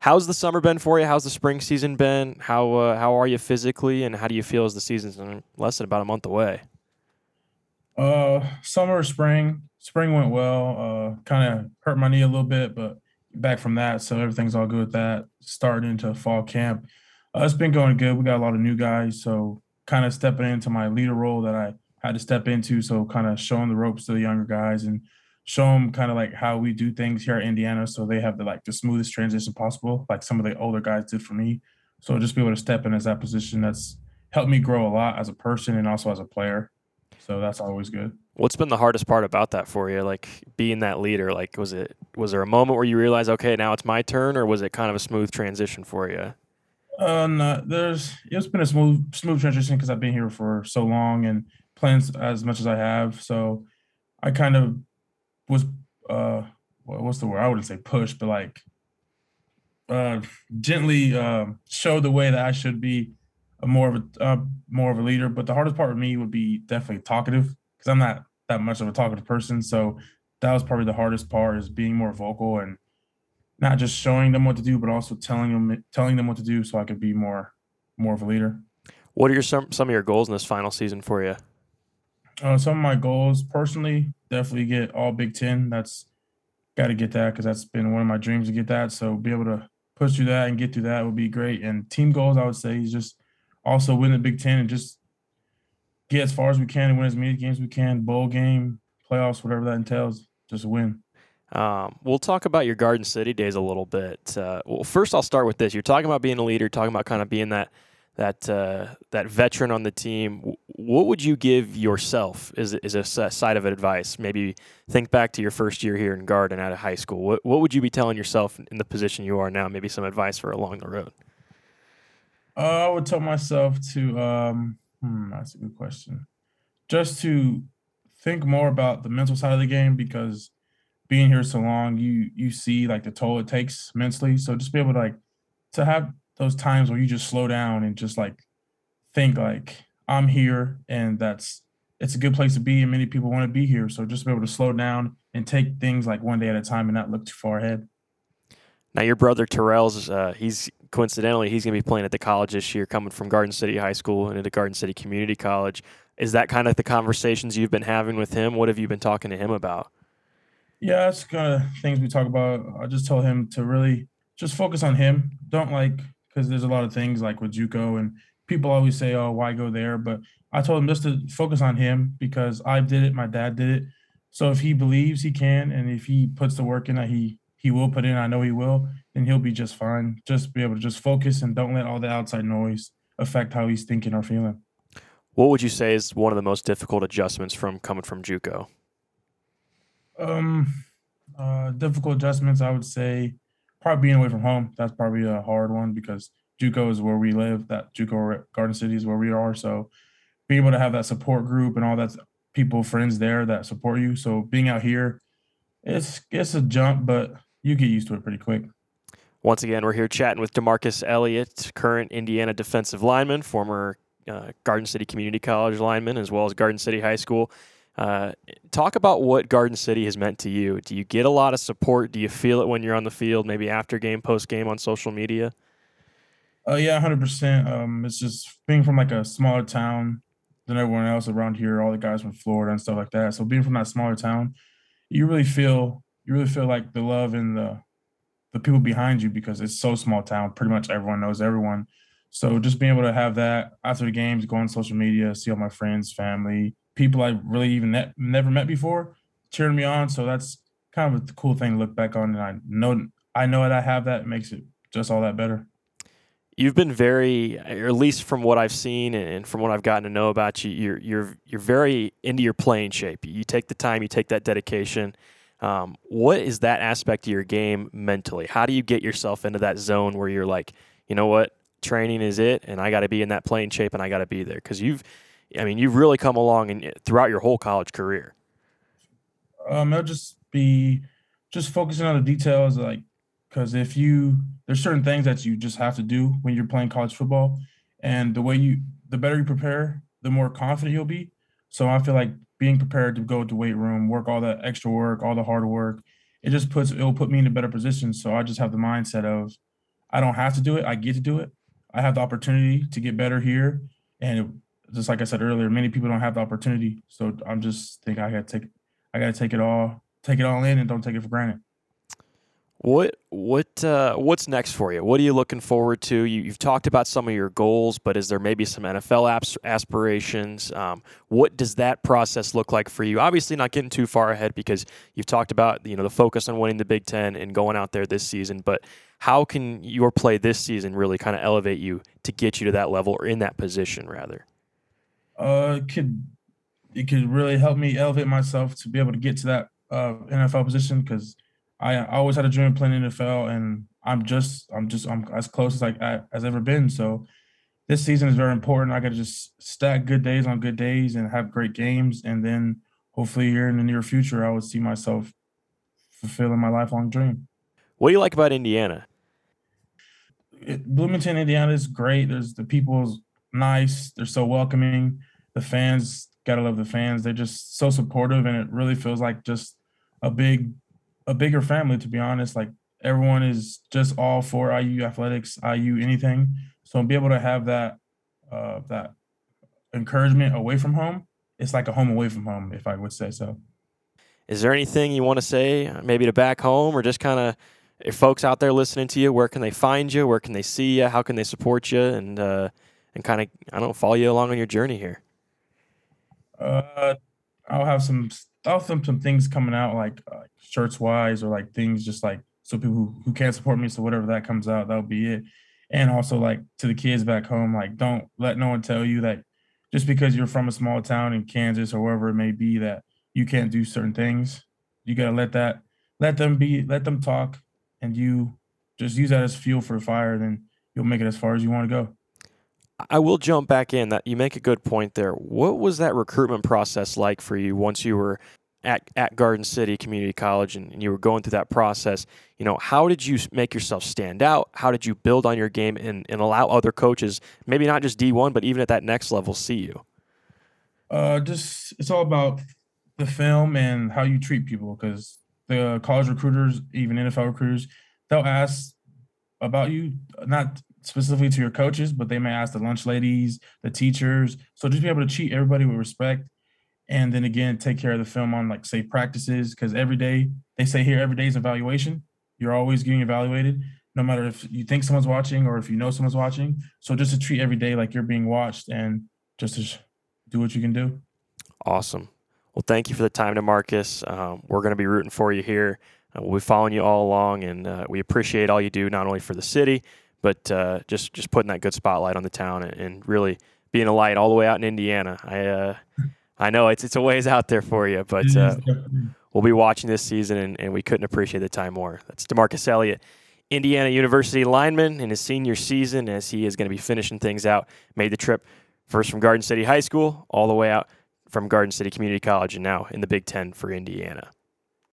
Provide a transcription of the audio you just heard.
How's the summer been for you? How's the spring season been? How are you physically, and how do you feel as the season's less than about a month away? Summer, spring. Spring went well. Kind of hurt my knee a little bit, but back from that, so everything's all good with that. Starting into fall camp, it's been going good. We got a lot of new guys, so kind of stepping into my leader role that I had to step into. So kind of showing the ropes to the younger guys and show them kind of like how we do things here at Indiana, so they have the smoothest transition possible, like some of the older guys did for me. So just be able to step in as that position that's helped me grow a lot as a person and also as a player. So that's always good. What's been the hardest part about that for you? Like being that leader, like was there a moment where you realized, okay, now it's my turn, or was it kind of a smooth transition for you? No, it's been a smooth transition because I've been here for so long and playing as much as I have. So I kind of was what's the word? I wouldn't say push, but like uh gently show the way that I should be more of a leader. But the hardest part of me would be definitely talkative because I'm not that much of a talkative person. So that was probably the hardest part is being more vocal and not just showing them what to do, but also telling them what to do so I could be more of a leader. What are some of your goals in this final season for you? Some of my goals personally definitely get all Big Ten. That's got to get that because that's been one of my dreams to get that. So be able to push through that and get through that would be great. And team goals, I would say, is just also win the Big Ten and just get as far as we can and win as many games as we can, bowl game, playoffs, whatever that entails. Just win. We'll talk about your Garden City days a little bit. Well, first I'll start with this. You're talking about being a leader, talking about kind of being that veteran on the team. What would you give yourself as a side of advice? Maybe think back to your first year here in Garden out of high school. What would you be telling yourself in the position you are now? Maybe some advice for along the road. I would tell myself to, that's a good question. Just to think more about the mental side of the game because being here so long, you see like the toll it takes mentally. So just be able to to have those times where you just slow down and just like think like I'm here and that's it's a good place to be and many people want to be here. So just be able to slow down and take things like one day at a time and not look too far ahead. Now your brother Terrell's he's coincidentally he's going to be playing at the college this year, coming from Garden City High School and into Garden City Community College. Is that kind of the conversations you've been having with him? What have you been talking to him about? Yeah, that's kind of things we talk about. I just told him to really just focus on him. Don't because there's a lot of things like with JUCO and people always say, "Oh, why go there?" But I told him just to focus on him because I did it, my dad did it. So if he believes he can, and if he puts the work in that he will put in, I know he will, then he'll be just fine. Just be able to just focus and don't let all the outside noise affect how he's thinking or feeling. What would you say is one of the most difficult adjustments from coming from JUCO? Um, Difficult adjustments, I would say, probably being away from home. That's probably a hard one because JUCO is where we live. That JUCO Garden City is where we are. So being able to have that support group and all that people, friends there that support you. So being out here, it's a jump, but you get used to it pretty quick. Once again, we're here chatting with DeMarcus Elliott, current Indiana defensive lineman, former Garden City Community College lineman, as well as Garden City High School. Talk about what Garden City has meant to you. Do you get a lot of support? Do you feel it when you're on the field, maybe after game, post game on social media? Yeah, 100%. It's just being from like a smaller town than everyone else around here. All the guys from Florida and stuff like that. So being from that smaller town, you really feel like the love and the people behind you because it's so small town. Pretty much everyone knows everyone. So just being able to have that after the games, go on social media, see all my friends, family, people I really even never met before, cheering me on. So that's kind of a cool thing to look back on, and I know that I have that. It makes it just all that better. You've been very, or at least from what I've seen and from what I've gotten to know about you, you're very into your playing shape. You take the time, you take that dedication. What is that aspect of your game mentally? How do you get yourself into that zone where you're like, you know what, training is it, and I got to be in that playing shape, and I got to be there because you've really come along and throughout your whole college career. It'll just be just focusing on the details, like because if you there's certain things that you just have to do when you're playing college football, and the better you prepare, the more confident you'll be. So I feel like being prepared to go to weight room, work all that extra work, all the hard work, it'll put me in a better position. So I just have the mindset of I don't have to do it. I get to do it. I have the opportunity to get better here, and just like I said earlier, many people don't have the opportunity. So I'm just think I got to take it all in, and don't take it for granted. What's next for you? What are you looking forward to? You've talked about some of your goals, but is there maybe some NFL aspirations? What does that process look like for you? Obviously, not getting too far ahead because you've talked about the focus on winning the Big Ten and going out there this season. But how can your play this season really kind of elevate you to get you to that level or in that position rather? Uh, it could it could really help me elevate myself to be able to get to that NFL position because I always had a dream of playing NFL, and I'm as close as as ever been. So this season is very important. I got to just stack good days on good days and have great games, and then hopefully here in the near future, I would see myself fulfilling my lifelong dream. What do you like about Indiana? Bloomington, Indiana is great. There's the people's nice. They're so welcoming. The fans, gotta love the fans. They're just so supportive, and it really feels like just a big, a bigger family. To be honest, like everyone is just all for IU athletics, IU anything. So be able to have that encouragement away from home, it's like a home away from home, if I would say so. Is there anything you want to say, maybe to back home, or just kind of if folks out there listening to you, where can they find you? Where can they see you? How can they support you? And kind of I don't know, follow you along on your journey here. Uh, I'll have I'll have some things coming out like shirts wise or like things just like so people who can't support me. So whatever that comes out, that'll be it. And also like to the kids back home, like don't let no one tell you that just because you're from a small town in Kansas or wherever it may be that you can't do certain things. You gotta let them talk, and you just use that as fuel for the fire. Then you'll make it as far as you want to go. I will jump back in. That you make a good point there. What was that recruitment process like for you once you were at Garden City Community College and you were going through that process? How did you make yourself stand out? How did you build on your game and allow other coaches, maybe not just D1, but even at that next level, see you? Just it's all about the film and how you treat people because the college recruiters, even NFL recruiters, they'll ask about you, not specifically to your coaches, but they may ask the lunch ladies, the teachers. So just be able to treat everybody with respect. And then again, take care of the film on like say practices because every day they say here every day is evaluation. You're always getting evaluated, no matter if you think someone's watching or if you know someone's watching. So just to treat every day like you're being watched and just to do what you can do. Awesome. Well, thank you for the time, DeMarcus. We're going to be rooting for you here. We'll be following you all along, and we appreciate all you do, not only for the city, but just putting that good spotlight on the town and really being a light all the way out in Indiana. I know it's a ways out there for you, but we'll be watching this season, and we couldn't appreciate the time more. That's DeMarcus Elliott, Indiana University lineman in his senior season, as he is going to be finishing things out. Made the trip first from Garden City High School all the way out from Garden City Community College, and now in the Big Ten for Indiana.